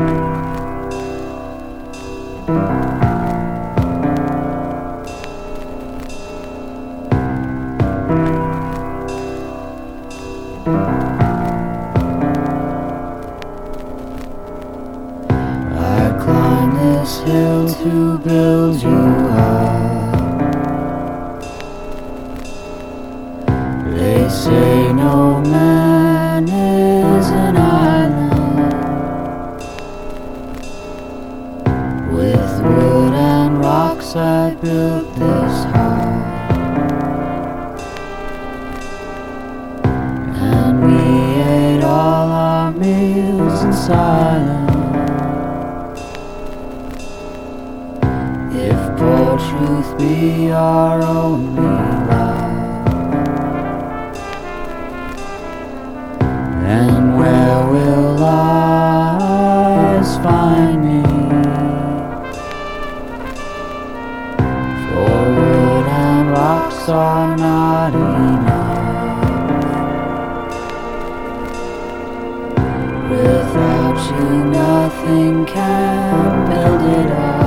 I climbed this hill to build you up. They say no man is an island. With wood and rocks I built this heart, and we ate all our meals in silence. If poor truth be our only love, then where will lies find me? For wood and rocks are not enough. Without you nothing can build it up.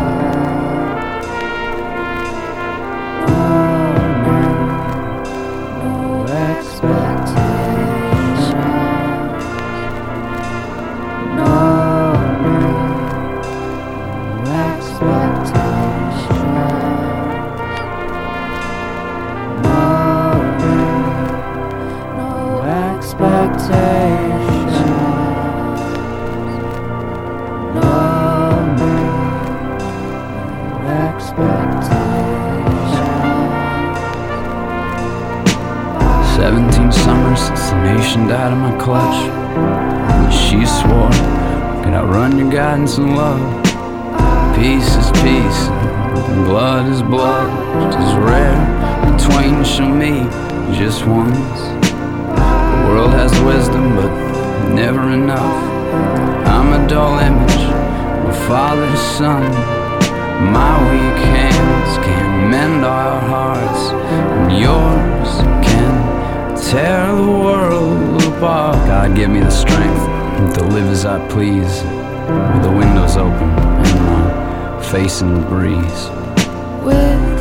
Since the nation died in my clutch, and she swore, can outrun your guidance and love. Peace is peace, and blood is blood. Tis rare the twain shall meet just once. The world has wisdom, but never enough. I'm a dull image of a father's son. My weak hands can mend our hearts, and yours can tear the world apart. God, give me the strength to live as I please, with the windows open and my face in the breeze. With